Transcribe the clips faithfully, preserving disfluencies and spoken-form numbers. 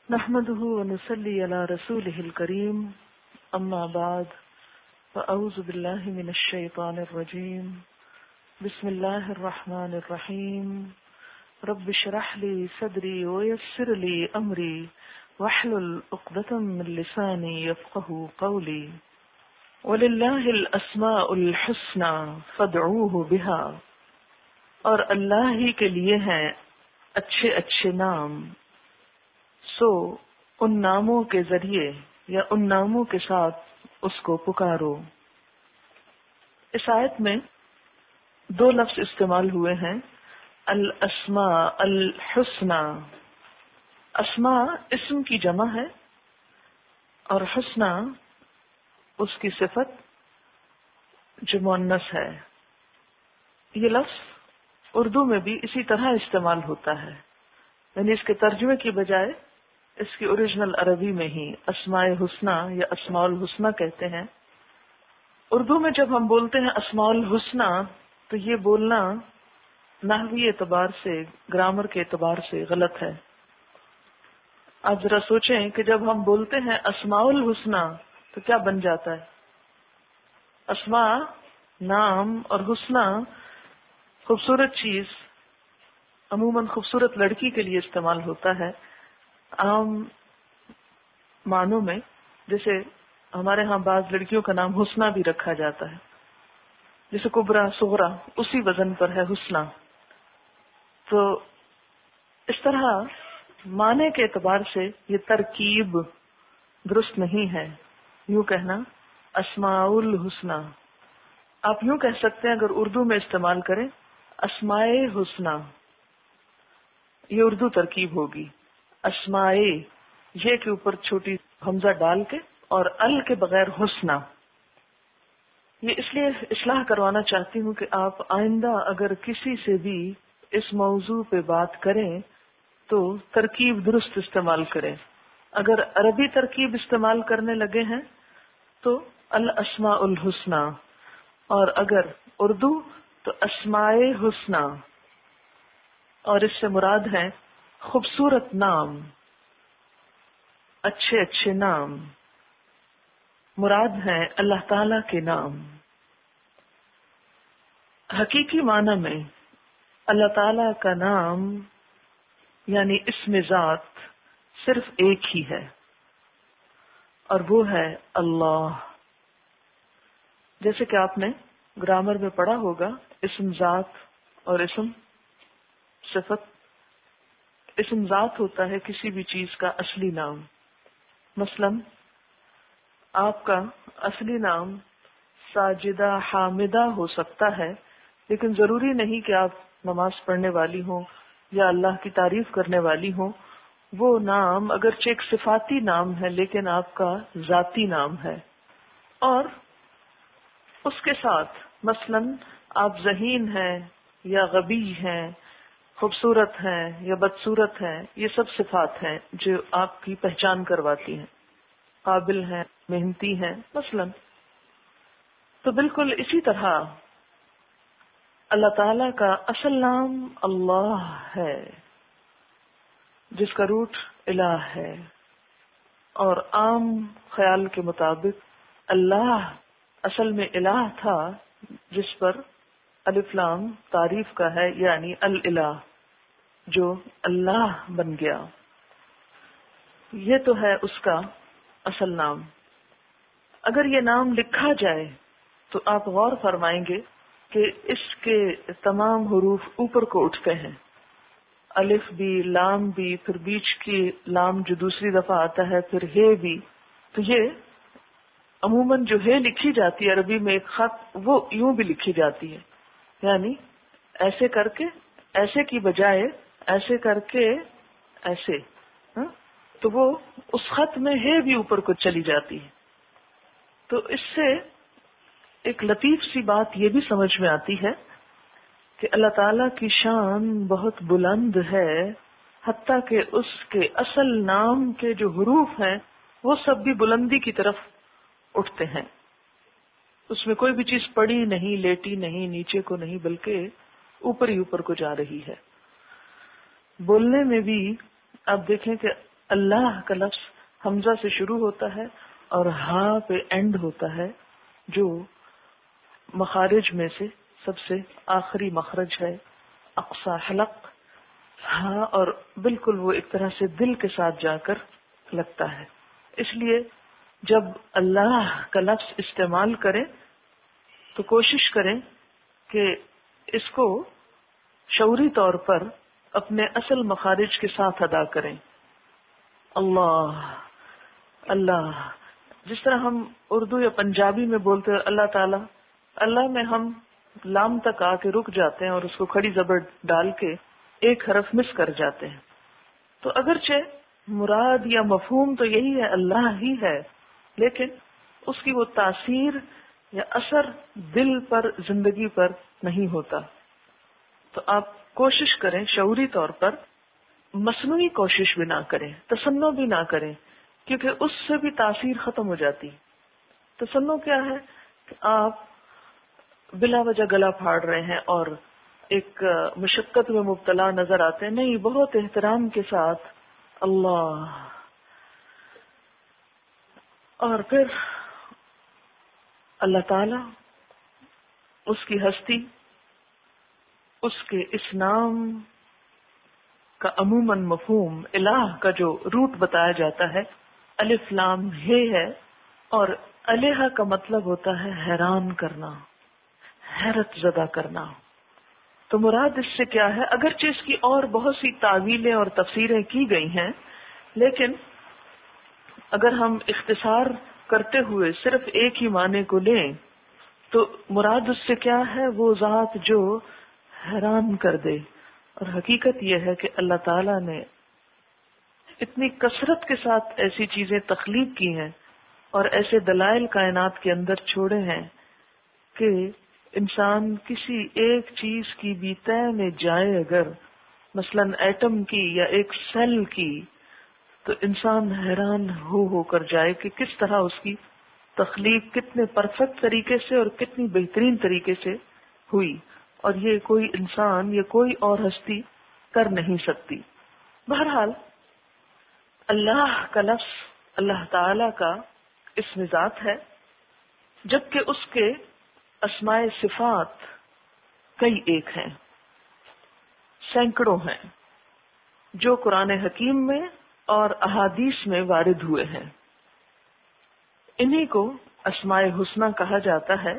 نحمده ونصلي على رسوله الكريم أما بعد فأعوذ بالله من الشيطان الرجيم بسم الله الرحمن الرحيم رب اشرح لي صدري ويسر لي أمري واحلل عقدة من لساني يفقهوا قولي ولله الأسماء الحسنى فادعوه بها اور اللہ ہی کے لیے ہیں اچھے اچھے نام، سو ان ناموں کے ذریعے یا ان ناموں کے ساتھ اس کو پکارو۔ اس آیت میں دو لفظ استعمال ہوئے ہیں، الاسماء الحسنى۔ اسماء اسم کی جمع ہے اور حسنى اس کی صفت جو مؤنث ہے۔ یہ لفظ اردو میں بھی اسی طرح استعمال ہوتا ہے، یعنی اس کے ترجمے کی بجائے اس کی اوریجنل عربی میں ہی اسماء حسنہ یا اسماء الحسنہ کہتے ہیں۔ اردو میں جب ہم بولتے ہیں اسماء الحسنہ تو یہ بولنا نحوی اعتبار سے، گرامر کے اعتبار سے غلط ہے۔ آپ ذرا سوچیں کہ جب ہم بولتے ہیں اسماء الحسنہ تو کیا بن جاتا ہے؟ اسماء نام اور حسنہ خوبصورت چیز، عموماً خوبصورت لڑکی کے لیے استعمال ہوتا ہے عام معنوں میں، جیسے ہمارے ہاں بعض لڑکیوں کا نام حسنہ بھی رکھا جاتا ہے، جیسے کبرا صغرا اسی وزن پر ہے حسنہ۔ تو اس طرح معنی کے اعتبار سے یہ ترکیب درست نہیں ہے، یوں کہنا اسماء الحسنہ۔ آپ یوں کہہ سکتے ہیں اگر اردو میں استعمال کریں اسماء حسنہ، یہ اردو ترکیب ہوگی۔ اسماء یہ کے اوپر چھوٹی حمزہ ڈال کے اور ال کے بغیر حسنہ۔ یہ اس لیے اصلاح کروانا چاہتی ہوں کہ آپ آئندہ اگر کسی سے بھی اس موضوع پہ بات کریں تو ترکیب درست استعمال کریں۔ اگر عربی ترکیب استعمال کرنے لگے ہیں تو الاسماء الحسنى، اور اگر اردو تو اسماء حسنہ، اور اس سے مراد ہیں خوبصورت نام، اچھے اچھے نام، مراد ہیں اللہ تعالی کے نام۔ حقیقی معنی میں اللہ تعالی کا نام یعنی اسم ذات صرف ایک ہی ہے، اور وہ ہے اللہ۔ جیسے کہ آپ نے گرامر میں پڑھا ہوگا، اسم ذات اور اسم صفت۔ اسم ذات ہوتا ہے کسی بھی چیز کا اصلی نام۔ مثلا آپ کا اصلی نام ساجدہ حامدہ ہو سکتا ہے، لیکن ضروری نہیں کہ آپ نماز پڑھنے والی ہوں یا اللہ کی تعریف کرنے والی ہوں۔ وہ نام اگرچہ ایک صفاتی نام ہے لیکن آپ کا ذاتی نام ہے۔ اور اس کے ساتھ مثلا آپ ذہین ہیں یا غبی ہیں، خوبصورت ہیں یا بدصورت ہیں، یہ سب صفات ہیں جو آپ کی پہچان کرواتی ہیں۔ قابل ہیں، محنتی ہیں مثلا۔ تو بالکل اسی طرح اللہ تعالی کا اصل نام اللہ ہے، جس کا روٹ الہ ہے، اور عام خیال کے مطابق اللہ اصل میں الہ تھا، جس پر الف لام تعریف کا ہے، یعنی الالہ جو اللہ بن گیا۔ یہ تو ہے اس کا اصل نام۔ اگر یہ نام لکھا جائے تو آپ غور فرمائیں گے کہ اس کے تمام حروف اوپر کو اٹھتے ہیں، الف بھی، لام بھی، پھر بیچ کی لام جو دوسری دفعہ آتا ہے، پھر ہے بھی۔ تو یہ عموماً جو ہے لکھی جاتی ہے عربی میں ایک خط، وہ یوں بھی لکھی جاتی ہے، یعنی ایسے کر کے، ایسے کی بجائے ایسے کر کے ایسے، ہاں؟ تو وہ اس خط میں ہے بھی اوپر کو چلی جاتی ہے۔ تو اس سے ایک لطیف سی بات یہ بھی سمجھ میں آتی ہے کہ اللہ تعالی کی شان بہت بلند ہے، حتیٰ کہ اس کے اصل نام کے جو حروف ہیں وہ سب بھی بلندی کی طرف اٹھتے ہیں۔ اس میں کوئی بھی چیز پڑی نہیں، لیٹی نہیں، نیچے کو نہیں، بلکہ اوپر ہی اوپر کو جا رہی ہے۔ بولنے میں بھی آپ دیکھیں کہ اللہ کا لفظ حمزہ سے شروع ہوتا ہے اور ہا پہ اینڈ ہوتا ہے، جو مخارج میں سے سب سے آخری مخرج ہے، اقصی حلق، ہاں، اور بالکل وہ ایک طرح سے دل کے ساتھ جا کر لگتا ہے. اس لیے جب اللہ کا لفظ استعمال کریں تو کوشش کریں کہ اس کو شعوری طور پر اپنے اصل مخارج کے ساتھ ادا کریں. اللہ اللہ، جس طرح ہم اردو یا پنجابی میں بولتے ہیں اللہ تعالی، اللہ میں ہم لام تک آ کے رک جاتے ہیں اور اس کو کھڑی زبر ڈال کے ایک حرف مس کر جاتے ہیں. تو اگرچہ مراد یا مفہوم تو یہی ہے، اللہ ہی ہے، لیکن اس کی وہ تاثیر یا اثر دل پر، زندگی پر نہیں ہوتا. تو آپ کوشش کریں شعوری طور پر، مصنوعی کوشش بھی نہ کریں، تصنع بھی نہ کریں، کیونکہ اس سے بھی تاثیر ختم ہو جاتی. تصنع کیا ہے کہ آپ بلا وجہ گلا پھاڑ رہے ہیں اور ایک مشقت میں مبتلا نظر آتے ہیں. نہیں، بہت احترام کے ساتھ اللہ، اور پھر اللہ تعالی، اس کی ہستی، اس کے اس نام کا عموماً مفہوم الہ کا جو روٹ بتایا جاتا ہے الف لام ہے ہے، اور الہ کا مطلب ہوتا ہے حیران کرنا، حیرت زدہ کرنا. تو مراد اس سے کیا ہے؟ اگرچہ اس کی اور بہت سی تعویلیں اور تفسیریں کی گئی ہیں، لیکن اگر ہم اختصار کرتے ہوئے صرف ایک ہی معنی کو لیں تو مراد اس سے کیا ہے؟ وہ ذات جو حیران کر دے. اور حقیقت یہ ہے کہ اللہ تعالیٰ نے اتنی کثرت کے ساتھ ایسی چیزیں تخلیق کی ہیں اور ایسے دلائل کائنات کے اندر چھوڑے ہیں کہ انسان کسی ایک چیز کی بھی طے میں جائے، اگر مثلا ایٹم کی یا ایک سیل کی، تو انسان حیران ہو ہو کر جائے کہ کس طرح اس کی تخلیق کتنے پرفیکٹ طریقے سے اور کتنی بہترین طریقے سے ہوئی، اور یہ کوئی انسان یا کوئی اور ہستی کر نہیں سکتی. بہرحال اللہ کا لفظ اللہ تعالی کا اسم ذات ہے، جبکہ اس کے اسماء صفات کئی ایک ہیں، سینکڑوں ہیں، جو قرآن حکیم میں اور احادیث میں وارد ہوئے ہیں. انہی کو اسماء حسنی کہا جاتا ہے.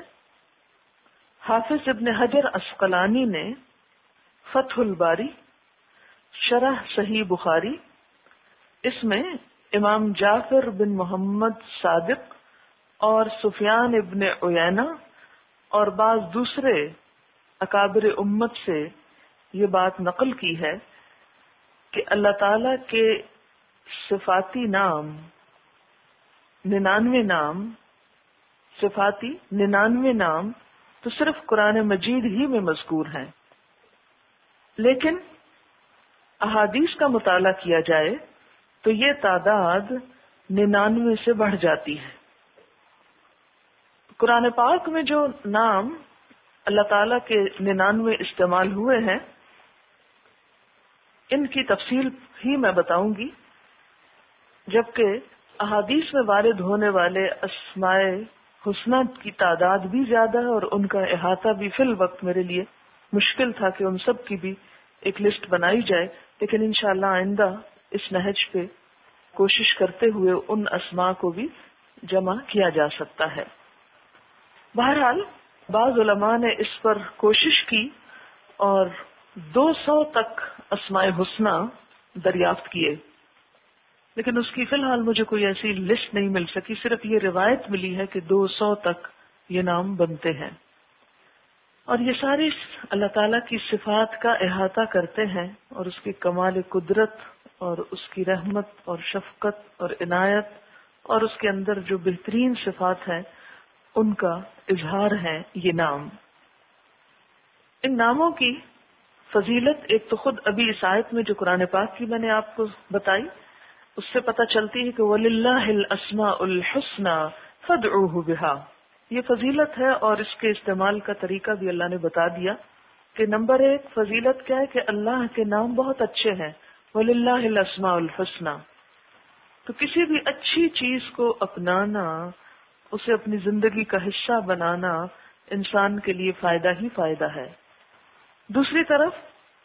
حافظ ابن حجر عسقلانی نے فتح الباری شرح صحیح بخاری، اس میں امام جعفر بن محمد صادق اور سفیان ابن عیینہ اور بعض دوسرے اکابر امت سے یہ بات نقل کی ہے کہ اللہ تعالی کے صفاتی نام ننانوے نام صفاتی ننانوے نام تو صرف قرآن مجید ہی میں مذکور ہیں، لیکن احادیث کا مطالعہ کیا جائے تو یہ تعداد ننانوے سے بڑھ جاتی ہے. قرآن پاک میں جو نام اللہ تعالیٰ کے ننانوے استعمال ہوئے ہیں، ان کی تفصیل ہی میں بتاؤں گی، جبکہ احادیث میں وارد ہونے والے اسماء حسنی کی تعداد بھی زیادہ ہے اور ان کا احاطہ بھی فی الوقت میرے لیے مشکل تھا کہ ان سب کی بھی ایک لسٹ بنائی جائے، لیکن انشاءاللہ آئندہ اس نہج پہ کوشش کرتے ہوئے ان اسماء کو بھی جمع کیا جا سکتا ہے. بہرحال بعض علماء نے اس پر کوشش کی اور دو سو تک اسماء حسنی دریافت کیے، لیکن اس کی فی الحال مجھے کوئی ایسی لسٹ نہیں مل سکی. صرف یہ روایت ملی ہے کہ دو سو تک یہ نام بنتے ہیں، اور یہ ساری اللہ تعالیٰ کی صفات کا احاطہ کرتے ہیں اور اس کی کمال قدرت اور اس کی رحمت اور شفقت اور عنایت اور اس کے اندر جو بہترین صفات ہیں ان کا اظہار ہے یہ نام. ان ناموں کی فضیلت ایک تو خود ابھی اس آیت میں جو قرآن پاک کی میں نے آپ کو بتائی اس سے پتہ چلتی ہے کہ وَلِلَّهِ الْأَسْمَاءُ الْحُسْنَى فَادْعُوهُ بِهَا. یہ فضیلت ہے اور اس کے استعمال کا طریقہ بھی اللہ نے بتا دیا کہ نمبر ایک فضیلت کیا ہے کہ اللہ کے نام بہت اچھے ہیں. وَلِلَّهِ الْأَسْمَاءُ الْحُسْنَى. تو کسی بھی اچھی چیز کو اپنانا، اسے اپنی زندگی کا حصہ بنانا انسان کے لیے فائدہ ہی فائدہ ہے۔ دوسری طرف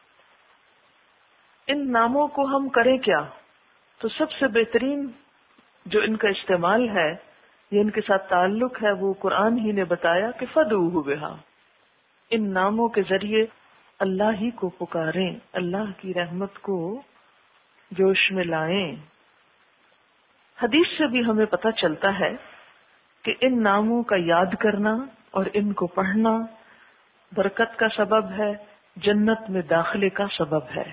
ان ناموں کو ہم کریں کیا؟ تو سب سے بہترین جو ان کا استعمال ہے یا ان کے ساتھ تعلق ہے وہ قرآن ہی نے بتایا کہ فَدْعُوهُ بِهَا، ان ناموں کے ذریعے اللہ ہی کو پکاریں، اللہ کی رحمت کو جوش میں لائیں۔ حدیث سے بھی ہمیں پتہ چلتا ہے کہ ان ناموں کا یاد کرنا اور ان کو پڑھنا برکت کا سبب ہے، جنت میں داخلے کا سبب ہے۔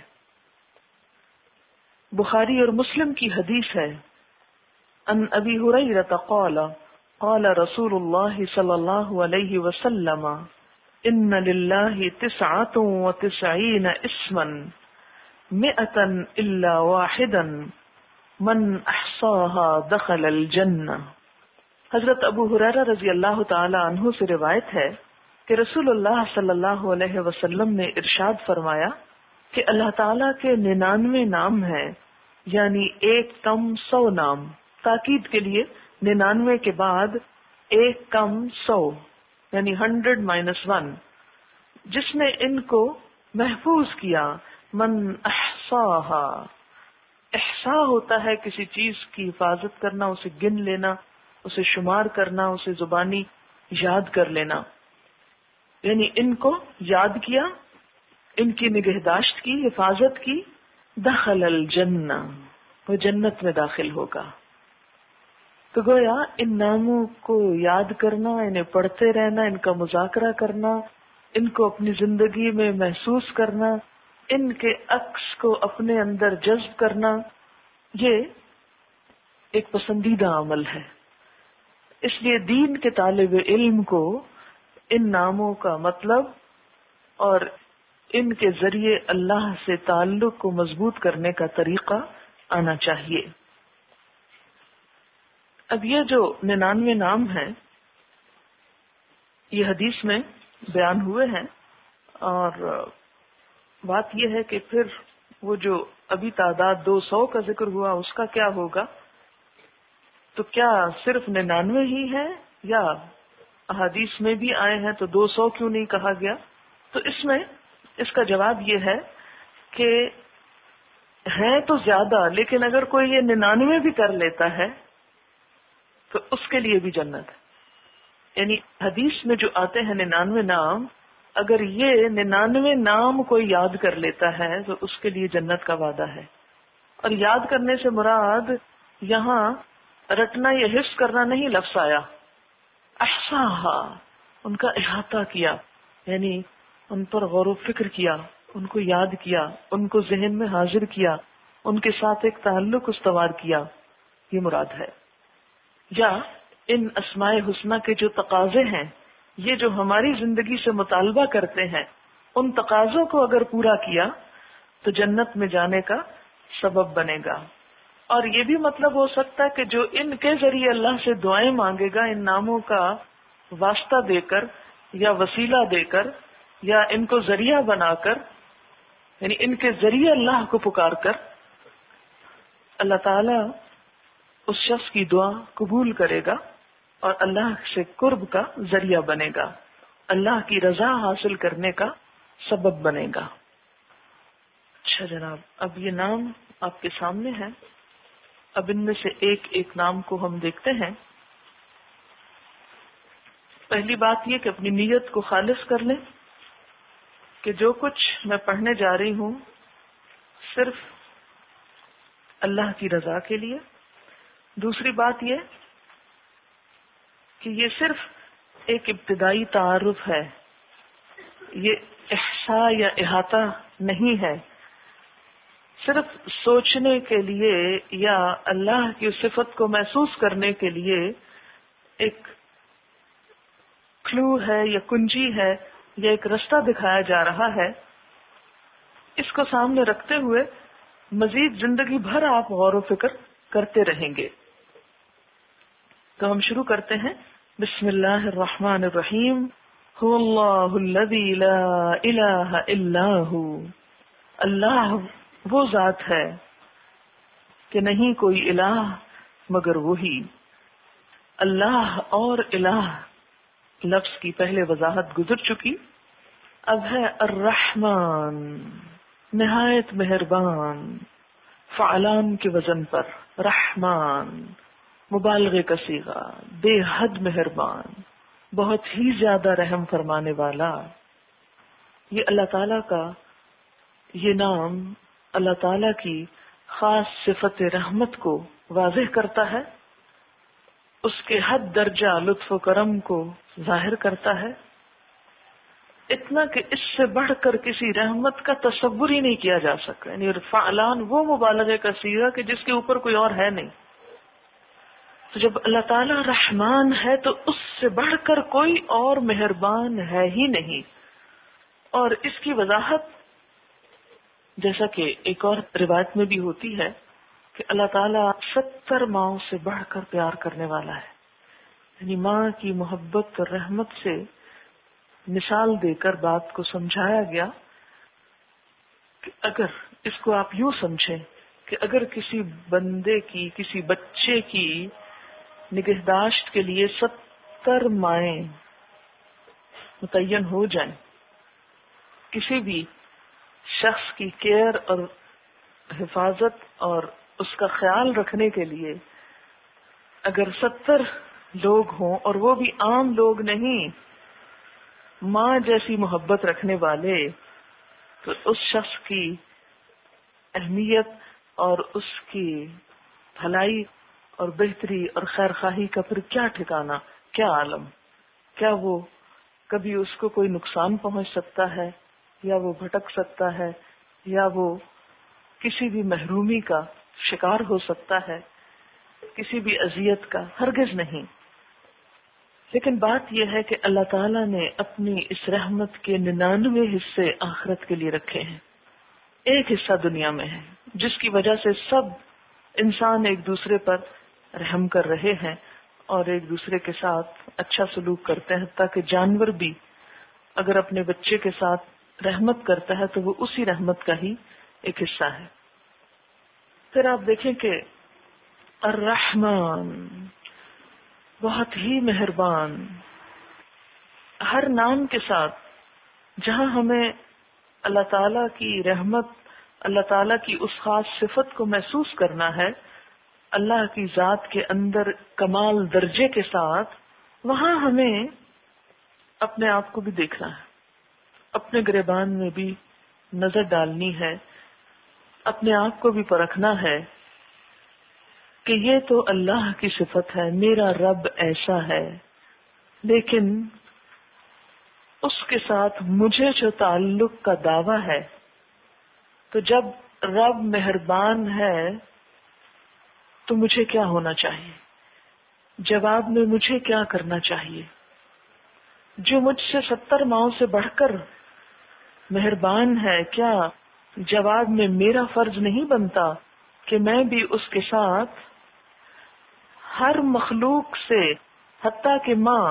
بخاری اور مسلم کی حدیث ہے، ان ابی ہریرہ قال قال رسول اللہ صلی اللہ علیہ وسلم ان للہ تسعۃ وتسعین اسما مئۃ الا واحدا من احصاها دخل الجنہ۔ حضرت ابو ہریرہ رضی اللہ تعالی عنہ سے روایت ہے کہ رسول اللہ صلی اللہ علیہ وسلم نے ارشاد فرمایا کہ اللہ تعالیٰ کے ننانوے نام ہیں، یعنی ایک کم سو نام، تاکید کے لیے ننانوے کے بعد ایک کم سو یعنی ہنڈریڈ مائنس ون، جس نے ان کو محفوظ کیا، من احصاہا، احصاء ہوتا ہے کسی چیز کی حفاظت کرنا، اسے گن لینا، اسے شمار کرنا، اسے زبانی یاد کر لینا، یعنی ان کو یاد کیا، ان کی نگہداشت کی، حفاظت کی، دخل الجنہ، وہ جنت میں داخل ہوگا۔ تو گویا ان ناموں کو یاد کرنا، انہیں پڑھتے رہنا، ان کا مذاکرہ کرنا، ان کو اپنی زندگی میں محسوس کرنا، ان کے عکس کو اپنے اندر جذب کرنا، یہ ایک پسندیدہ عمل ہے۔ اس لیے دین کے طالب علم کو ان ناموں کا مطلب اور ان کے ذریعے اللہ سے تعلق کو مضبوط کرنے کا طریقہ آنا چاہیے۔ اب یہ جو ننانوے نام ہیں یہ حدیث میں بیان ہوئے ہیں، اور بات یہ ہے کہ پھر وہ جو ابھی تعداد دو سو کا ذکر ہوا اس کا کیا ہوگا؟ تو کیا صرف ننانوے ہی ہیں یا احادیث میں بھی آئے ہیں تو دو سو کیوں نہیں کہا گیا؟ تو اس میں اس کا جواب یہ ہے کہ ہیں تو زیادہ، لیکن اگر کوئی یہ ننانوے بھی کر لیتا ہے تو اس کے لیے بھی جنت ہے۔ یعنی حدیث میں جو آتے ہیں ننانوے نام، اگر یہ ننانوے نام کوئی یاد کر لیتا ہے تو اس کے لیے جنت کا وعدہ ہے۔ اور یاد کرنے سے مراد یہاں رٹنا یا حفظ کرنا نہیں لفظ آیا، احصاہا، ان کا احاطہ کیا، یعنی ان پر غور و فکر کیا، ان کو یاد کیا، ان کو ذہن میں حاضر کیا، ان کے ساتھ ایک تعلق استوار کیا، یہ مراد ہے۔ یا ان اسماء حسنہ کے جو تقاضے ہیں، یہ جو ہماری زندگی سے مطالبہ کرتے ہیں، ان تقاضوں کو اگر پورا کیا تو جنت میں جانے کا سبب بنے گا۔ اور یہ بھی مطلب ہو سکتا ہے کہ جو ان کے ذریعے اللہ سے دعائیں مانگے گا، ان ناموں کا واسطہ دے کر یا وسیلہ دے کر یا ان کو ذریعہ بنا کر، یعنی ان کے ذریعے اللہ کو پکار کر، اللہ تعالی اس شخص کی دعا قبول کرے گا اور اللہ سے قرب کا ذریعہ بنے گا، اللہ کی رضا حاصل کرنے کا سبب بنے گا۔ اچھا جناب، اب یہ نام آپ کے سامنے ہیں، اب ان میں سے ایک ایک نام کو ہم دیکھتے ہیں۔ پہلی بات یہ کہ اپنی نیت کو خالص کر لیں کہ جو کچھ میں پڑھنے جا رہی ہوں صرف اللہ کی رضا کے لیے۔ دوسری بات یہ کہ یہ صرف ایک ابتدائی تعارف ہے، یہ احصاء یا احاطہ نہیں ہے، صرف سوچنے کے لیے یا اللہ کی صفت کو محسوس کرنے کے لیے ایک کلو ہے یا کنجی ہے یا ایک رستہ دکھایا جا رہا ہے۔ اس کو سامنے رکھتے ہوئے مزید زندگی بھر آپ غور و فکر کرتے رہیں گے۔ تو ہم شروع کرتے ہیں۔ بسم اللہ الرحمن الرحیم۔ هو اللہ الذی لا الہ الا ہو، اللہ وہ ذات ہے کہ کہ نہیں کوئی الہ مگر وہی. اللہ اور الہ لفظ کی پہلے وضاحت گزر چکی. اب ہے الرحمن، نہایت مہربان، فعلان کے وزن پر. رحمان مبالغے کا صیغہ، بے حد مہربان، بہت ہی زیادہ رحم فرمانے والا. یہ اللہ تعالیٰ کا یہ نام اللہ تعالیٰ کی خاص صفت رحمت کو واضح کرتا ہے، اس کے حد درجہ لطف و کرم کو ظاہر کرتا ہے، اتنا کہ اس سے بڑھ کر کسی رحمت کا تصور ہی نہیں کیا جا سکتا. یعنی فعلان وہ مبالغے کا صیغہ کہ جس کے اوپر کوئی اور ہے نہیں. تو جب اللہ تعالیٰ رحمان ہے تو اس سے بڑھ کر کوئی اور مہربان ہے ہی نہیں. اور اس کی وضاحت جیسا کہ ایک اور روایت میں بھی ہوتی ہے کہ اللہ تعالیٰ ستر ماؤں سے بڑھ کر پیار کرنے والا ہے. یعنی ماں کی محبت اور رحمت سے مثال دے کر بات کو سمجھایا گیا کہ اگر اس کو آپ یوں سمجھیں کہ اگر کسی بندے کی، کسی بچے کی نگہداشت کے لیے ستر مائیں متعین ہو جائیں، کسی بھی شخص کی کیئر اور حفاظت اور اس کا خیال رکھنے کے لیے اگر ستر لوگ ہوں اور وہ بھی عام لوگ نہیں، ماں جیسی محبت رکھنے والے، تو اس شخص کی اہمیت اور اس کی بھلائی اور بہتری اور خیر خواہی کا پھر کیا ٹھکانا، کیا عالم. کیا وہ کبھی اس کو کوئی نقصان پہنچ سکتا ہے، یا وہ بھٹک سکتا ہے، یا وہ کسی بھی محرومی کا شکار ہو سکتا ہے، کسی بھی اذیت کا؟ ہرگز نہیں. لیکن بات یہ ہے کہ اللہ تعالیٰ نے اپنی اس رحمت کے ننانوے حصے آخرت کے لیے رکھے ہیں. ایک حصہ دنیا میں ہے جس کی وجہ سے سب انسان ایک دوسرے پر رحم کر رہے ہیں اور ایک دوسرے کے ساتھ اچھا سلوک کرتے ہیں، تاکہ جانور بھی اگر اپنے بچے کے ساتھ رحمت کرتا ہے تو وہ اسی رحمت کا ہی ایک حصہ ہے. پھر آپ دیکھیں کہ الرحمن بہت ہی مہربان. ہر نام کے ساتھ جہاں ہمیں اللہ تعالیٰ کی رحمت، اللہ تعالیٰ کی اس خاص صفت کو محسوس کرنا ہے، اللہ کی ذات کے اندر کمال درجے کے ساتھ، وہاں ہمیں اپنے آپ کو بھی دیکھنا ہے، اپنے گریبان میں بھی نظر ڈالنی ہے، اپنے آپ کو بھی پرکھنا ہے کہ یہ تو اللہ کی صفت ہے، میرا رب ایسا ہے، لیکن اس کے ساتھ مجھے جو تعلق کا دعویٰ ہے، تو جب رب مہربان ہے تو مجھے کیا ہونا چاہیے؟ جواب میں مجھے کیا کرنا چاہیے؟ جو مجھ سے ستر ماؤں سے بڑھ کر مہربان ہے، کیا جواب میں میرا فرض نہیں بنتا کہ میں بھی اس کے ساتھ ہر مخلوق سے، حتیٰ کہ ماں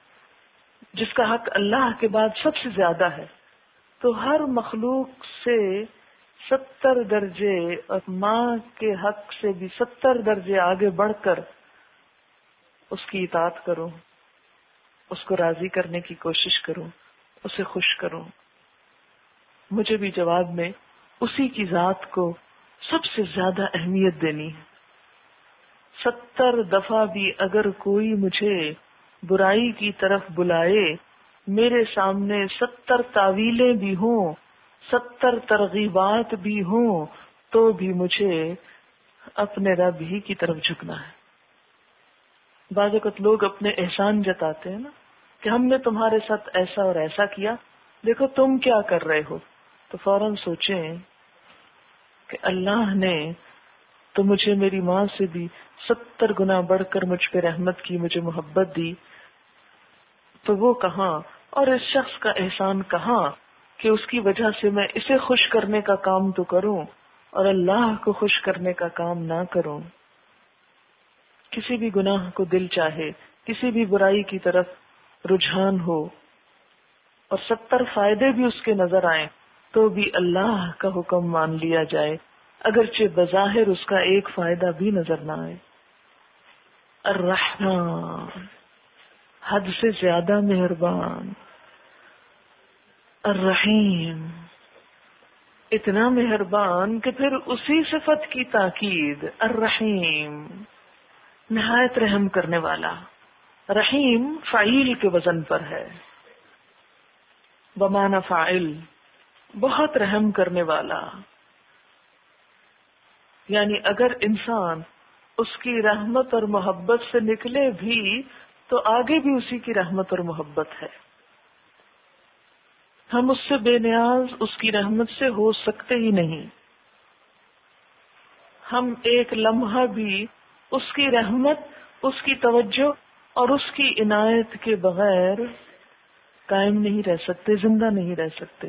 جس کا حق اللہ کے بعد سب سے زیادہ ہے، تو ہر مخلوق سے ستر درجے اور ماں کے حق سے بھی ستر درجے آگے بڑھ کر اس کی اطاعت کروں، اس کو راضی کرنے کی کوشش کروں، اسے خوش کروں. مجھے بھی جواب میں اسی کی ذات کو سب سے زیادہ اہمیت دینی ہے. ستر دفعہ بھی اگر کوئی مجھے برائی کی طرف بلائے، میرے سامنے ستر تعویلیں بھی ہوں، ستر ترغیبات بھی ہوں، تو بھی مجھے اپنے رب ہی کی طرف جھکنا ہے. بعض اوقات لوگ اپنے احسان جتاتے ہیں نا کہ ہم نے تمہارے ساتھ ایسا اور ایسا کیا، دیکھو تم کیا کر رہے ہو. تو فوراً سوچیں کہ اللہ نے تو مجھے میری ماں سے بھی ستر گنا بڑھ کر مجھ پہ رحمت کی، مجھے محبت دی، تو وہ کہاں اور اس شخص کا احسان کہاں کہ اس کی وجہ سے میں اسے خوش کرنے کا کام تو کروں اور اللہ کو خوش کرنے کا کام نہ کروں. کسی بھی گناہ کو دل چاہے، کسی بھی برائی کی طرف رجحان ہو اور ستر فائدے بھی اس کے نظر آئیں، تو بھی اللہ کا حکم مان لیا جائے اگرچہ بظاہر اس کا ایک فائدہ بھی نظر نہ آئے. الرحمن حد سے زیادہ مہربان، الرحیم اتنا مہربان کہ پھر اسی صفت کی تاکید، الرحیم نہایت رحم کرنے والا. رحیم فعیل کے وزن پر ہے، بمعنی فاعل، بہت رحم کرنے والا. یعنی اگر انسان اس کی رحمت اور محبت سے نکلے بھی تو آگے بھی اسی کی رحمت اور محبت ہے. ہم اس سے بے نیاز اس کی رحمت سے ہو سکتے ہی نہیں. ہم ایک لمحہ بھی اس کی رحمت، اس کی توجہ اور اس کی عنایت کے بغیر قائم نہیں رہ سکتے، زندہ نہیں رہ سکتے.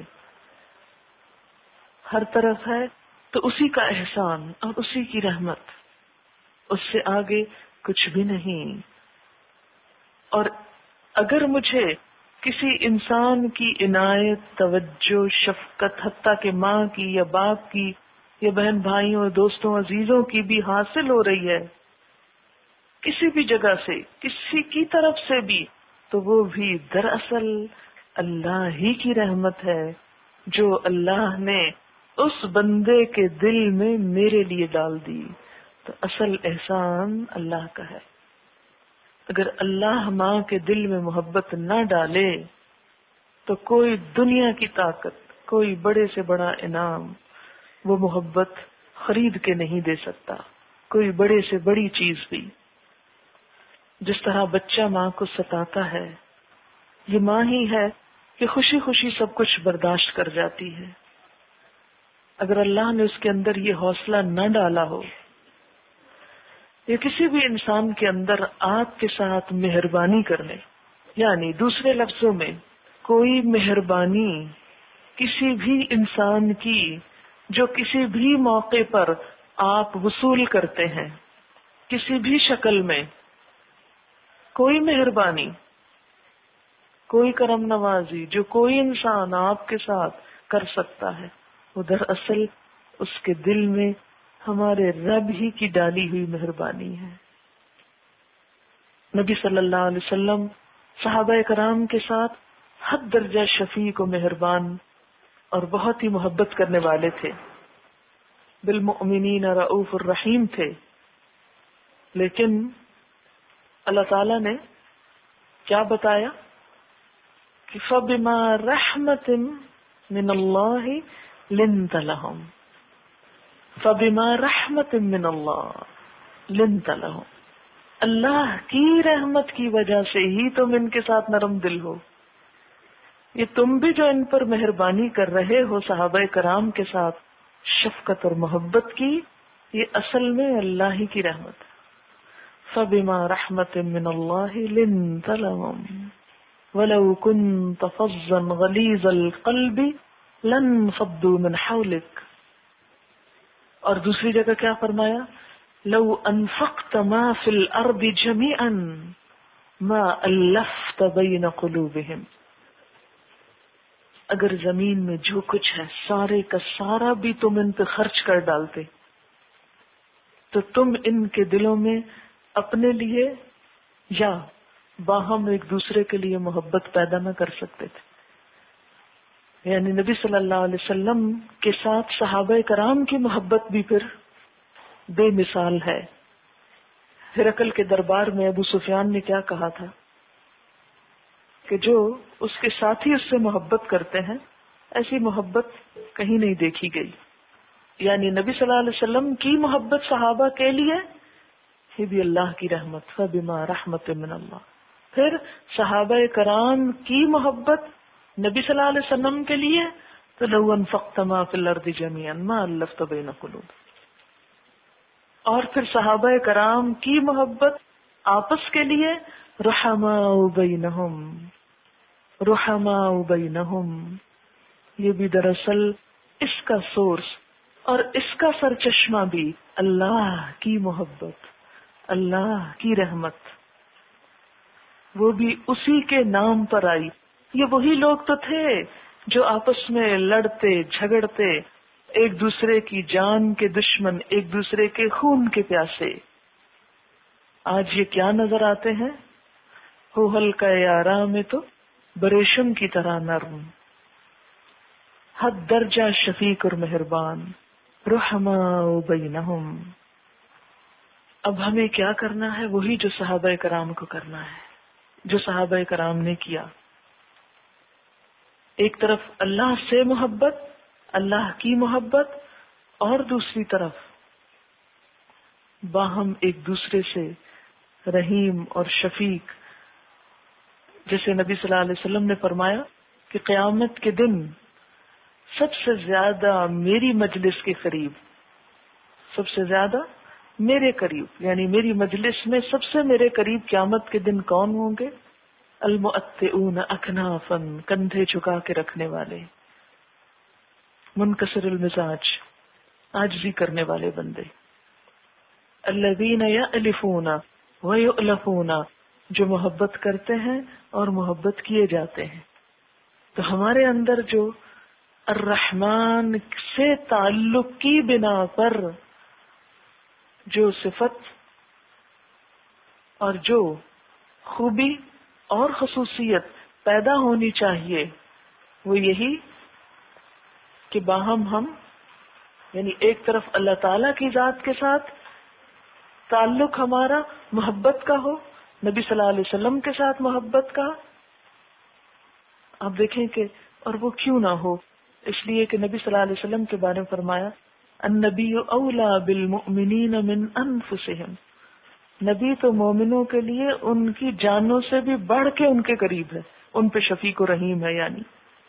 ہر طرف ہے تو اسی کا احسان اور اسی کی رحمت، اس سے آگے کچھ بھی نہیں. اور اگر مجھے کسی انسان کی عنایت، توجہ، شفقت، حتیٰ کہ ماں کی یا باپ کی یا بہن بھائیوں، دوستوں، عزیزوں کی بھی حاصل ہو رہی ہے کسی بھی جگہ سے، کسی کی طرف سے بھی، تو وہ بھی دراصل اللہ ہی کی رحمت ہے جو اللہ نے اس بندے کے دل میں میرے لیے ڈال دی. تو اصل احسان اللہ کا ہے. اگر اللہ ماں کے دل میں محبت نہ ڈالے تو کوئی دنیا کی طاقت، کوئی بڑے سے بڑا انعام وہ محبت خرید کے نہیں دے سکتا. کوئی بڑے سے بڑی چیز بھی. جس طرح بچہ ماں کو ستاتا ہے، یہ ماں ہی ہے کہ خوشی خوشی سب کچھ برداشت کر جاتی ہے. اگر اللہ نے اس کے اندر یہ حوصلہ نہ ڈالا ہو، یا کسی بھی انسان کے اندر آپ کے ساتھ مہربانی کرنے، یعنی دوسرے لفظوں میں کوئی مہربانی کسی بھی انسان کی جو کسی بھی موقع پر آپ وصول کرتے ہیں، کسی بھی شکل میں کوئی مہربانی، کوئی کرم نوازی جو کوئی انسان آپ کے ساتھ کر سکتا ہے، وہ دراصل اس کے دل میں ہمارے رب ہی کی ڈالی ہوئی مہربانی ہے. نبی صلی اللہ علیہ وسلم صحابہ کرام کے ساتھ حد درجہ شفیق و مہربان اور بہت ہی محبت کرنے والے تھے. بالمؤمنین رؤوف الرحیم تھے. لیکن اللہ تعالی نے کیا بتایا کہ فَبِمَا رَحْمَةٍ مِّنَ اللَّهِ لِنْتَ لَهُمْ فَبِمَا رَحْمَةٍ مِّنَ اللَّهِ لِنْتَ لَهُمْ اللہ کی رحمت کی وجہ سے ہی تم ان کے ساتھ نرم دل ہو. یہ تم بھی جو ان پر مہربانی کر رہے ہو صحابہ کرام کے ساتھ شفقت اور محبت کی، یہ اصل میں اللہ ہی کی رحمت ہے. فَبِمَا رَحْمَةٍ مِّنَ اللَّهِ لِنْتَ لَهُمْ وَلَوْ كُنْتَ فَظًّا غَلِيظَ الْقَلْبِ لَانفَضُّوا مِنْ حَوْلِكَ. اور دوسری جگہ کیا فرمایا؟ لَوْ أَنفَقْتَ مَا فِي الْأَرْضِ جَمِيعًا مَا أَلَّفْتَ بَيْنَ قُلُوبِهِمْ. اگر زمین میں جو کچھ ہے سارے کا سارا بھی تم ان پہ خرچ کر ڈالتے تو تم ان کے دلوں میں اپنے لیے یا باہم ایک دوسرے کے لیے محبت پیدا نہ کر سکتے تھے. یعنی نبی صلی اللہ علیہ وسلم کے ساتھ صحابہ کرام کی محبت بھی پھر بے مثال ہے. ہرقل کے دربار میں ابو سفیان نے کیا کہا تھا کہ جو اس کے ساتھی اس سے محبت کرتے ہیں ایسی محبت کہیں نہیں دیکھی گئی. یعنی نبی صلی اللہ علیہ وسلم کی محبت صحابہ کے لیے یہ بھی اللہ کی رحمت. فَبِمَا رَحْمَةٍ مِّنَ اللَّهِ. پھر صحابہ کرام کی محبت نبی صلی اللہ علیہ وسلم کے لیے تو لَوْ أَنفَقْتَ مَا فِي الْأَرْضِ جَمِيعًا مَا أَلَّفْتَ بَيْنَ قُلُوبِهِمْ. اور پھر صحابہ کرام کی محبت آپس کے لیے رحماء بینہم رحماء بینہم. یہ بھی دراصل اس کا سورس اور اس کا سرچشمہ بھی اللہ کی محبت، اللہ کی رحمت، وہ بھی اسی کے نام پر آئی. یہ وہی لوگ تو تھے جو آپس میں لڑتے جھگڑتے ایک دوسرے کی جان کے دشمن، ایک دوسرے کے خون کے پیاسے. آج یہ کیا نظر آتے ہیں؟ ہو ہلکا یارا میں تو بریشم کی طرح نرم، حد درجہ شفیق اور مہربان، رحماء بینہم. اب ہمیں کیا کرنا ہے؟ وہی جو صحابہ کرام کو کرنا ہے، جو صحابہ کرام نے کیا. ایک طرف اللہ سے محبت، اللہ کی محبت، اور دوسری طرف باہم ایک دوسرے سے رحیم اور شفیق. جیسے نبی صلی اللہ علیہ وسلم نے فرمایا کہ قیامت کے دن سب سے زیادہ میری مجلس کے قریب، سب سے زیادہ میرے قریب، یعنی میری مجلس میں سب سے میرے قریب قیامت کے دن کون ہوں گے؟ المؤطئون اکنافا، کندھے جھکا کے رکھنے والے، منکسر المزاج، عاجزی کرنے والے بندے. الذین یألفون ویؤلفون، جو محبت کرتے ہیں اور محبت کیے جاتے ہیں. تو ہمارے اندر جو الرحمن سے تعلق کی بنا پر جو صفت اور جو خوبی اور خصوصیت پیدا ہونی چاہیے، وہ یہی کہ باہم ہم، یعنی ایک طرف اللہ تعالی کی ذات کے ساتھ تعلق ہمارا محبت کا ہو، نبی صلی اللہ علیہ وسلم کے ساتھ محبت کا. آپ دیکھیں کہ اور وہ کیوں نہ ہو؟ اس لیے کہ نبی صلی اللہ علیہ وسلم کے بارے میں فرمایا النبی اولا بالمؤمنین من انفسہم، نبی تو مومنوں کے لیے ان کی جانوں سے بھی بڑھ کے ان کے قریب ہے، ان پہ شفیق و رحیم ہے. یعنی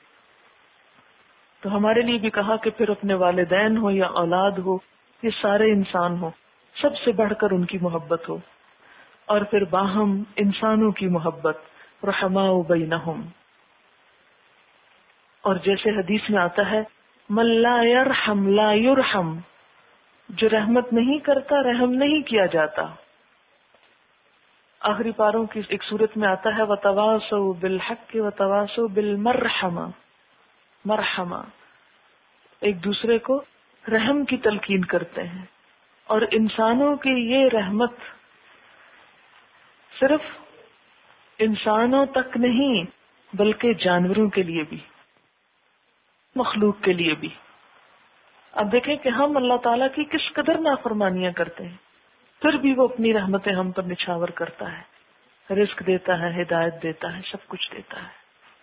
تو ہمارے لیے بھی کہا کہ پھر اپنے والدین ہو یا اولاد ہو، یہ سارے انسان ہو، سب سے بڑھ کر ان کی محبت ہو. اور پھر باہم انسانوں کی محبت، رحماء بینہم. اور جیسے حدیث میں آتا ہے من لا یرحم لا یرحم، جو رحمت نہیں کرتا رحم نہیں کیا جاتا. آخری پاروں کی ایک صورت میں آتا ہے وتواصوا بالحق وتواصوا بالمرحمہ، مرحمہ، ایک دوسرے کو رحم کی تلقین کرتے ہیں. اور انسانوں کی یہ رحمت صرف انسانوں تک نہیں بلکہ جانوروں کے لیے بھی، مخلوق کے لیے بھی. اب دیکھیں کہ ہم اللہ تعالیٰ کی کس قدر نافرمانیاں کرتے ہیں، پھر بھی وہ اپنی رحمتیں ہم پر نچھاور کرتا ہے، رزق دیتا ہے، ہدایت دیتا ہے، سب کچھ دیتا ہے.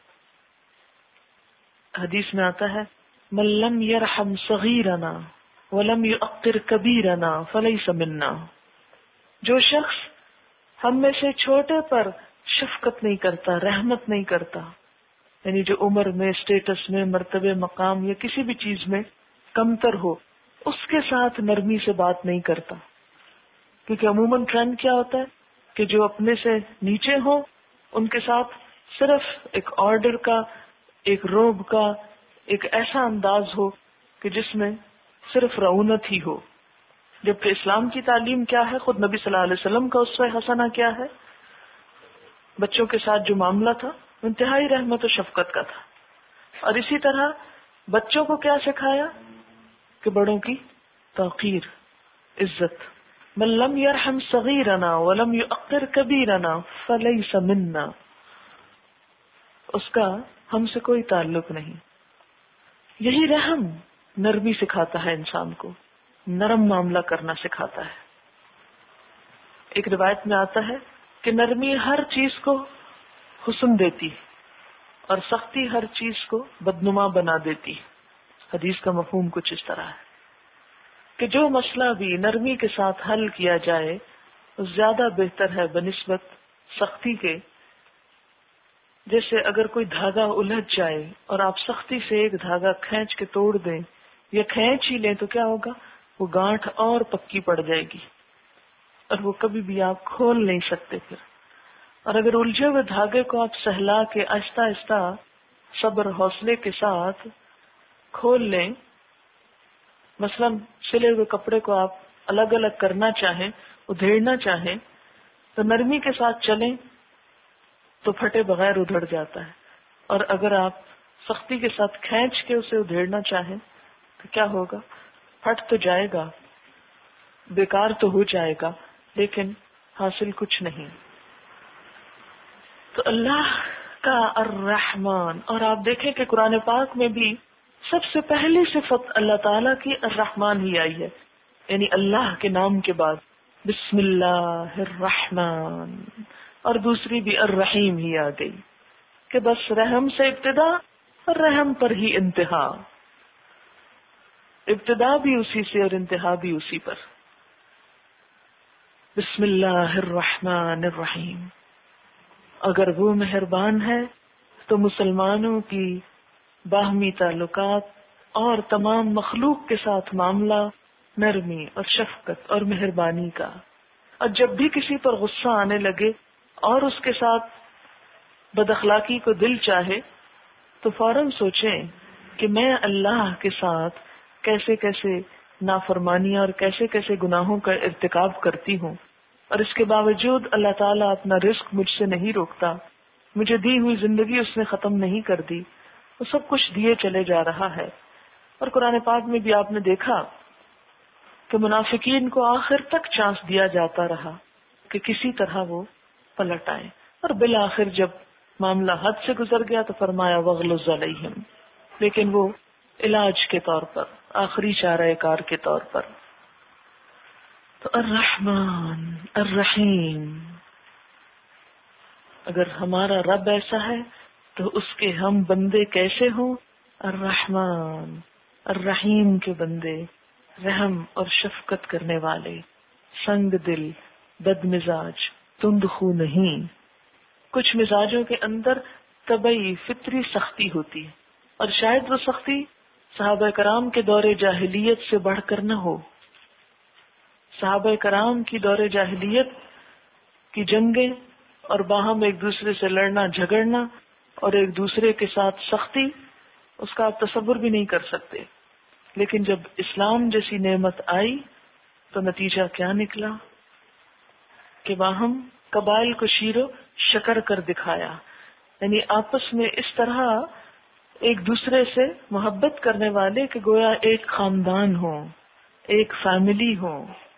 حدیث میں آتا ہے من لم یرحم صغیرنا ولم یعقر کبیرنا فلیس منا، جو شخص ہم میں سے چھوٹے پر شفقت نہیں کرتا، رحمت نہیں کرتا، یعنی جو عمر میں، اسٹیٹس میں، مرتبے، مقام یا کسی بھی چیز میں کمتر ہو، اس کے ساتھ نرمی سے بات نہیں کرتا. کیونکہ عموماً ٹرینڈ کیا ہوتا ہے کہ جو اپنے سے نیچے ہوں ان کے ساتھ صرف ایک آرڈر کا، ایک روب کا، ایک ایسا انداز ہو کہ جس میں صرف رعونت ہی ہو. جبکہ اسلام کی تعلیم کیا ہے؟ خود نبی صلی اللہ علیہ وسلم کا اسوہ حسنہ کیا ہے؟ بچوں کے ساتھ جو معاملہ تھا انتہائی رحمت و شفقت کا تھا. اور اسی طرح بچوں کو کیا سکھایا کہ بڑوں کی توقیر، عزت. من لم یرحم صغیرنا ولم یعقر کبیرنا فلیس منا، اس کا ہم سے کوئی تعلق نہیں. یہی رحم نرمی سکھاتا ہے، انسان کو نرم معاملہ کرنا سکھاتا ہے. ایک روایت میں آتا ہے کہ نرمی ہر چیز کو حسن دیتی اور سختی ہر چیز کو بدنما بنا دیتی. حدیث کا مفہوم کچھ اس طرح ہے کہ جو مسئلہ بھی نرمی کے ساتھ حل کیا جائے وہ زیادہ بہتر ہے بنسبت سختی کے. جیسے اگر کوئی دھاگا الجھ جائے اور آپ سختی سے ایک دھاگا کھینچ کے توڑ دیں یا کھینچ ہی لیں تو کیا ہوگا؟ وہ گانٹھ اور پکی پڑ جائے گی اور وہ کبھی بھی آپ کھول نہیں سکتے پھر. اور اگر الجھے ہوئے دھاگے کو آپ سہلا کے آہستہ آہستہ صبر حوصلے کے ساتھ کھول لیں، مثلا سلے ہوئے کپڑے کو آپ الگ الگ کرنا چاہیں، ادھیڑنا چاہیں تو نرمی کے ساتھ چلیں تو پھٹے بغیر ادھڑ جاتا ہے. اور اگر آپ سختی کے ساتھ کھینچ کے اسے ادھیڑنا چاہیں تو کیا ہوگا؟ پھٹ تو جائے گا، بیکار تو ہو جائے گا، لیکن حاصل کچھ نہیں۔ تو اللہ کا الرحمن، اور آپ دیکھیں کہ قرآن پاک میں بھی سب سے پہلی صفت اللہ تعالیٰ کی الرحمن ہی آئی ہے، یعنی اللہ کے نام کے بعد بسم اللہ الرحمن، اور دوسری بھی الرحیم ہی آ گئی کہ بس رحم سے ابتدا اور رحم پر ہی انتہا، ابتدا بھی اسی سے اور انتہا بھی اسی پر۔ بسم اللہ الرحمن الرحیم۔ اگر وہ مہربان ہے تو مسلمانوں کی باہمی تعلقات اور تمام مخلوق کے ساتھ معاملہ نرمی اور شفقت اور مہربانی کا، اور جب بھی کسی پر غصہ آنے لگے اور اس کے ساتھ بد اخلاقی کو دل چاہے تو فوراً سوچیں کہ میں اللہ کے ساتھ کیسے کیسے نافرمانیاں اور کیسے کیسے گناہوں کا ارتکاب کرتی ہوں، اور اس کے باوجود اللہ تعالیٰ اپنا رزق مجھ سے نہیں روکتا، مجھے دی ہوئی زندگی اس نے ختم نہیں کر دی، وہ سب کچھ دیے چلے جا رہا ہے۔ اور قرآن پاک میں بھی آپ نے دیکھا کہ منافقین کو آخر تک چانس دیا جاتا رہا کہ کسی طرح وہ پلٹ آئے، اور بالآخر جب معاملہ حد سے گزر گیا تو فرمایا وغلظ علیہم، لیکن وہ علاج کے طور پر، آخری چارہ کار کے طور پر۔ تو الرحمن الرحیم، اگر ہمارا رب ایسا ہے تو اس کے ہم بندے کیسے ہوں؟ الرحمن الرحیم کے بندے، رحم اور شفقت کرنے والے، سنگ دل، بد مزاج، تند خو نہیں۔ کچھ مزاجوں کے اندر طبعی فطری سختی ہوتی ہے، اور شاید وہ سختی صحابہ کرام کے دور جاہلیت سے بڑھ کر نہ ہو۔ صحابہ کرام کی دور جاہلیت کی جنگیں اور باہم ایک دوسرے سے لڑنا جھگڑنا اور ایک دوسرے کے ساتھ سختی، اس کا آپ تصور بھی نہیں کر سکتے، لیکن جب اسلام جیسی نعمت آئی تو نتیجہ کیا نکلا کہ باہم قبائل کو شیر و شکر کر دکھایا، یعنی آپس میں اس طرح ایک دوسرے سے محبت کرنے والے کہ گویا ایک خاندان ہو، ایک فیملی ہو۔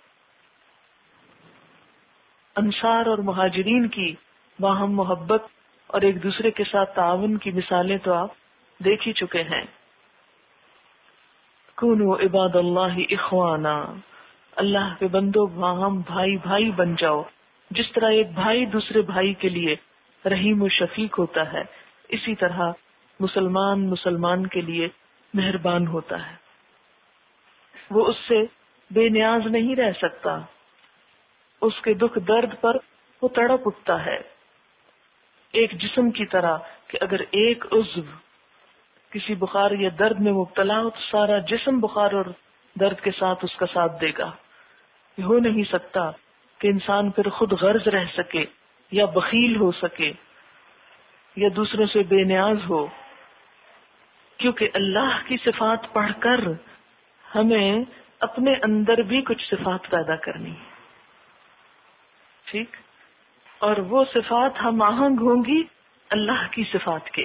انصار اور مہاجرین کی باہم محبت اور ایک دوسرے کے ساتھ تعاون کی مثالیں تو آپ دیکھ ہی چکے ہیں۔ کونوا عباد اللہ اخوانا، اللہ کے بندو باہم بھائی بھائی بن جاؤ، جس طرح ایک بھائی دوسرے بھائی کے لیے رحیم و شفیق ہوتا ہے، اسی طرح مسلمان مسلمان کے لیے مہربان ہوتا ہے۔ وہ اس سے بے نیاز نہیں رہ سکتا، اس کے دکھ درد پر وہ تڑپ اٹھتا ہے، ایک جسم کی طرح کہ اگر ایک عضو کسی بخار یا درد میں مبتلا ہو تو سارا جسم بخار اور درد کے ساتھ اس کا ساتھ دے گا۔ یہ ہو نہیں سکتا کہ انسان پھر خود غرض رہ سکے یا بخیل ہو سکے یا دوسروں سے بے نیاز ہو، کیونکہ اللہ کی صفات پڑھ کر ہمیں اپنے اندر بھی کچھ صفات پیدا کرنی ہے، ٹھیک؟ اور وہ صفات ہم آہنگ ہوں گی اللہ کی صفات کے۔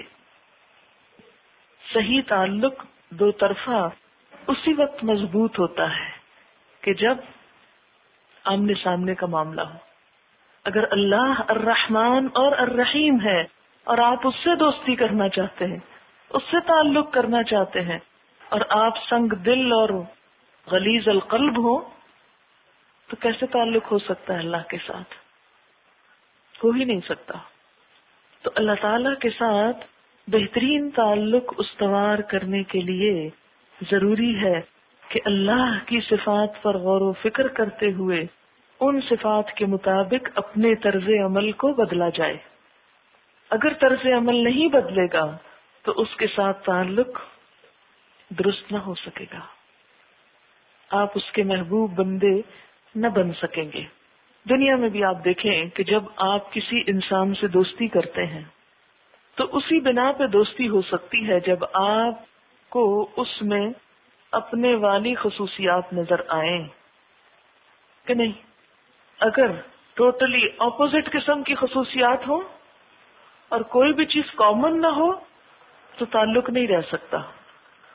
صحیح تعلق دو طرفہ اسی وقت مضبوط ہوتا ہے کہ جب آمنے سامنے کا معاملہ ہو۔ اگر اللہ الرحمن اور الرحیم ہے اور آپ اس سے دوستی کرنا چاہتے ہیں، اس سے تعلق کرنا چاہتے ہیں، اور آپ سنگ دل اور غلیظ القلب ہو، تو کیسے تعلق ہو سکتا ہے اللہ کے ساتھ؟ ہو ہی نہیں سکتا۔ تو اللہ تعالی کے ساتھ بہترین تعلق استوار کرنے کے لیے ضروری ہے کہ اللہ کی صفات پر غور و فکر کرتے ہوئے ان صفات کے مطابق اپنے طرز عمل کو بدلا جائے۔ اگر طرز عمل نہیں بدلے گا تو اس کے ساتھ تعلق درست نہ ہو سکے گا، آپ اس کے محبوب بندے نہ بن سکیں گے۔ دنیا میں بھی آپ دیکھیں کہ جب آپ کسی انسان سے دوستی کرتے ہیں تو اسی بنا پہ دوستی ہو سکتی ہے جب آپ کو اس میں اپنے والی خصوصیات نظر آئیں کہ نہیں۔ اگر ٹوٹلی اپوزٹ قسم کی خصوصیات ہوں اور کوئی بھی چیز کامن نہ ہو تو تعلق نہیں رہ سکتا۔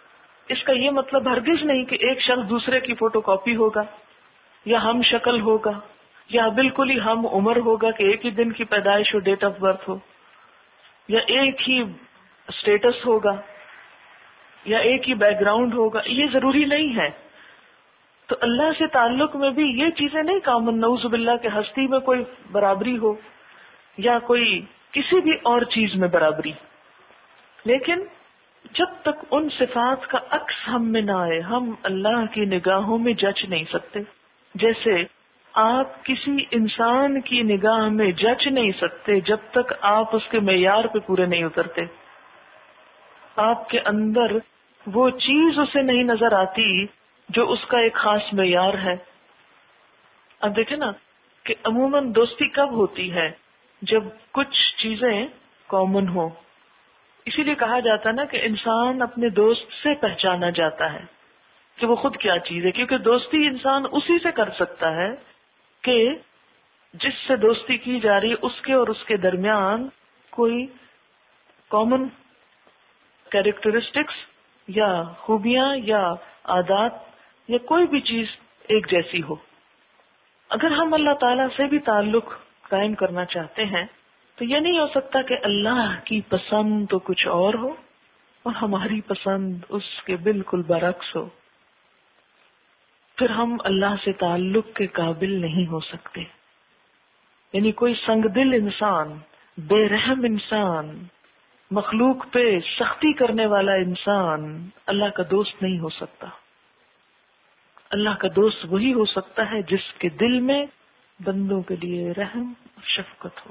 اس کا یہ مطلب ہرگز نہیں کہ ایک شخص دوسرے کی فوٹو کاپی ہوگا یا ہم شکل ہوگا یا بالکل ہی ہم عمر ہوگا کہ ایک ہی دن کی پیدائش ہو، ڈیٹ آف برتھ ہو، یا ایک ہی اسٹیٹس ہوگا یا ایک ہی بیک گراؤنڈ ہوگا. یہ ضروری نہیں ہے. تو اللہ سے تعلق میں بھی یہ چیزیں نہیں کامن، نعوذ باللہ کہ ہستی میں کوئی برابری ہو یا کوئی کسی بھی اور چیز میں برابری. لیکن جب تک ان صفات کا عکس ہم میں نہ آئے ہم اللہ کی نگاہوں میں جج نہیں سکتے. جیسے آپ کسی انسان کی نگاہ میں جج نہیں سکتے جب تک آپ اس کے معیار پہ پورے نہیں اترتے. آپ کے اندر وہ چیز اسے نہیں نظر آتی جو اس کا ایک خاص معیار ہے. اب دیکھیں نا کہ عموماً دوستی کب ہوتی ہے؟ جب کچھ چیزیں کامن ہوں. اسی لیے کہا جاتا نا کہ انسان اپنے دوست سے پہچانا جاتا ہے کہ وہ خود کیا چیز ہے، کیونکہ دوستی انسان اسی سے کر سکتا ہے کہ جس سے دوستی کی جا رہی ہے اس کے اور اس کے درمیان کوئی کامن کیریکٹرسٹکس یا خوبیاں یا عادات یا کوئی بھی چیز ایک جیسی ہو. اگر ہم اللہ تعالیٰ سے بھی تعلق قائم کرنا چاہتے ہیں تو یہ نہیں ہو سکتا کہ اللہ کی پسند تو کچھ اور ہو اور ہماری پسند اس کے بالکل برعکس ہو. پھر ہم اللہ سے تعلق کے قابل نہیں ہو سکتے. یعنی کوئی سنگ دل انسان، بے رحم انسان، مخلوق پہ سختی کرنے والا انسان اللہ کا دوست نہیں ہو سکتا. اللہ کا دوست وہی ہو سکتا ہے جس کے دل میں بندوں کے لیے رحم اور شفقت ہو.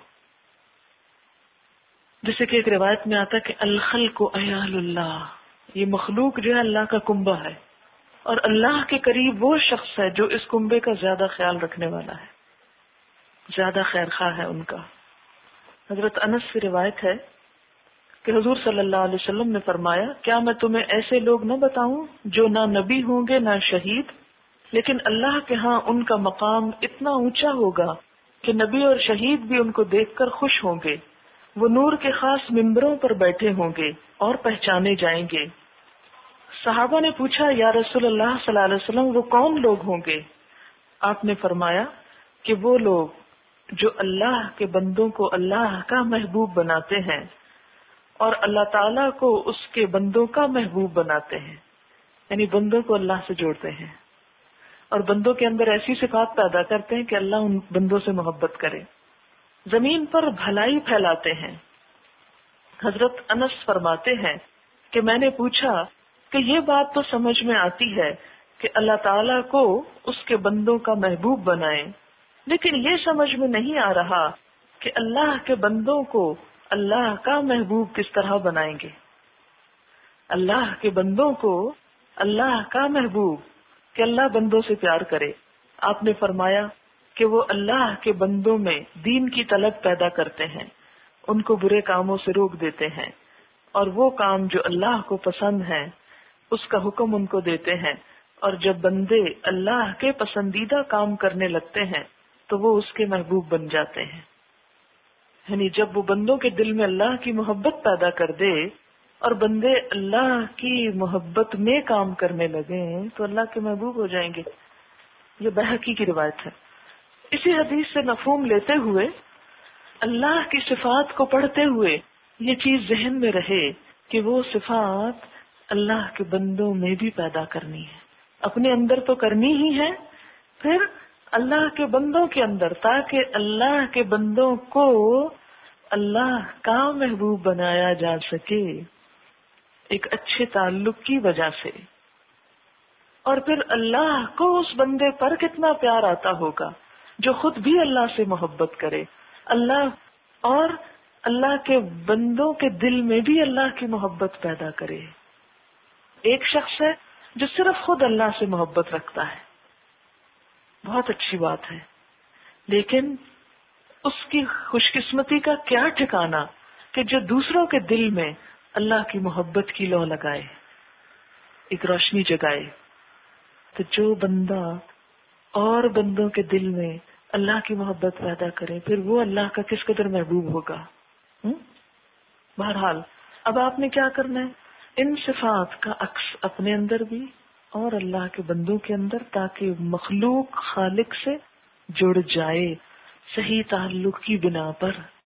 جیسے کہ ایک روایت میں آتا ہے کہ الخلق عیال اللہ، یہ مخلوق جو ہے اللہ کا کنبہ ہے اور اللہ کے قریب وہ شخص ہے جو اس کنبے کا زیادہ خیال رکھنے والا ہے، زیادہ خیر خواہ ہے ان کا. حضرت انس سے روایت ہے کہ حضور صلی اللہ علیہ وسلم نے فرمایا، کیا میں تمہیں ایسے لوگ نہ بتاؤں جو نہ نبی ہوں گے نہ شہید، لیکن اللہ کے ہاں ان کا مقام اتنا اونچا ہوگا کہ نبی اور شہید بھی ان کو دیکھ کر خوش ہوں گے. وہ نور کے خاص ممبروں پر بیٹھے ہوں گے اور پہچانے جائیں گے. صحابہ نے پوچھا، یا رسول اللہ صلی اللہ علیہ وسلم وہ کون لوگ ہوں گے؟ آپ نے فرمایا کہ وہ لوگ جو اللہ کے بندوں کو اللہ کا محبوب بناتے ہیں اور اللہ تعالیٰ کو اس کے بندوں کا محبوب بناتے ہیں. یعنی بندوں کو اللہ سے جوڑتے ہیں اور بندوں کے اندر ایسی صفات پیدا کرتے ہیں کہ اللہ ان بندوں سے محبت کرے. زمین پر بھلائی پھیلاتے ہیں. حضرت انس فرماتے ہیں کہ میں نے پوچھا کہ یہ بات تو سمجھ میں آتی ہے کہ اللہ تعالیٰ کو اس کے بندوں کا محبوب بنائیں، لیکن یہ سمجھ میں نہیں آ رہا کہ اللہ کے بندوں کو اللہ کا محبوب کس طرح بنائیں گے. اللہ کے بندوں کو اللہ کا محبوب کہ اللہ بندوں سے پیار کرے. آپ نے فرمایا کہ وہ اللہ کے بندوں میں دین کی طلب پیدا کرتے ہیں، ان کو برے کاموں سے روک دیتے ہیں اور وہ کام جو اللہ کو پسند ہے اس کا حکم ان کو دیتے ہیں، اور جب بندے اللہ کے پسندیدہ کام کرنے لگتے ہیں تو وہ اس کے محبوب بن جاتے ہیں. یعنی جب وہ بندوں کے دل میں اللہ کی محبت پیدا کر دے اور بندے اللہ کی محبت میں کام کرنے لگیں تو اللہ کے محبوب ہو جائیں گے. یہ بحقی کی روایت ہے. اسی حدیث سے مفہوم لیتے ہوئے اللہ کی صفات کو پڑھتے ہوئے یہ چیز ذہن میں رہے کہ وہ صفات اللہ کے بندوں میں بھی پیدا کرنی ہے. اپنے اندر تو کرنی ہی ہے، پھر اللہ کے بندوں کے اندر، تاکہ اللہ کے بندوں کو اللہ کا محبوب بنایا جا سکے ایک اچھے تعلق کی وجہ سے. اور پھر اللہ کو اس بندے پر کتنا پیار آتا ہوگا جو خود بھی اللہ سے محبت کرے. اللہ اور اللہ کے بندوں کے دل میں بھی اللہ کی محبت پیدا کرے. ایک شخص ہے جو صرف خود اللہ سے محبت رکھتا ہے، بہت اچھی بات ہے، لیکن اس کی خوش قسمتی کا کیا ٹھکانہ کہ جو دوسروں کے دل میں اللہ کی محبت کی لو لگائے، ایک روشنی جگائے. تو جو بندہ اور بندوں کے دل میں اللہ کی محبت پیدا کرے پھر وہ اللہ کا کس قدر محبوب ہوگا. بہرحال اب آپ نے کیا کرنا ہے ان صفات کا عکس اپنے اندر بھی اور اللہ کے بندوں کے اندر، تاکہ مخلوق خالق سے جڑ جائے صحیح تعلق کی بنا پر۔